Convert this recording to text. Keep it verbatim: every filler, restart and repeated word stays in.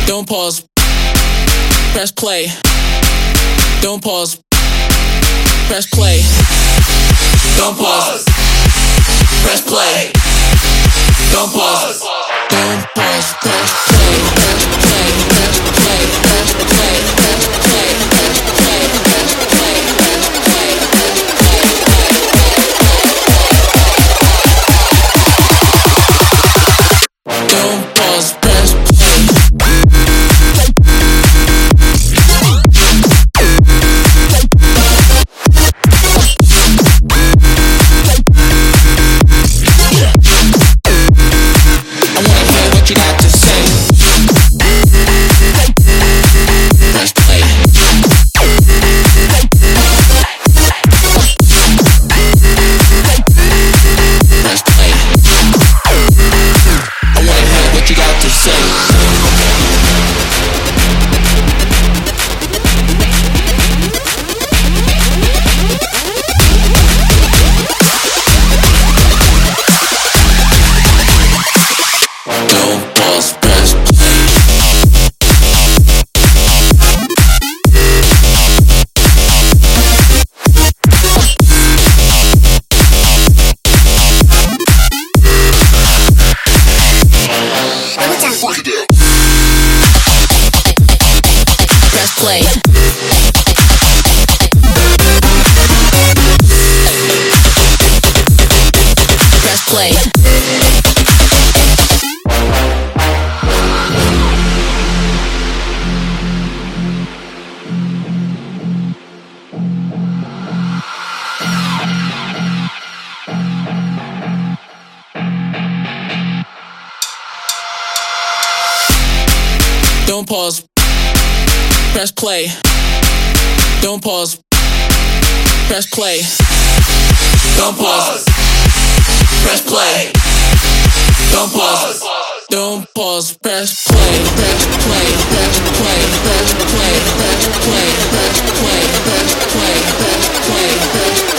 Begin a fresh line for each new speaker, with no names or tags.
Don't pause. Press play. Don't pause. Press play. Don't pause. Press play. Don't pause. Don't pause. Press play. Press play. Press play. Press play. Press play. Press play. Press play. Press play. Press play. Don't pause. Press play. Don't pause. Press play. Don't pause. Press play. Don't pause. Press play. Don't pause. Don't pause. Press play. Press play. Press play. Press play. Press play. Press play. Press play. Press play.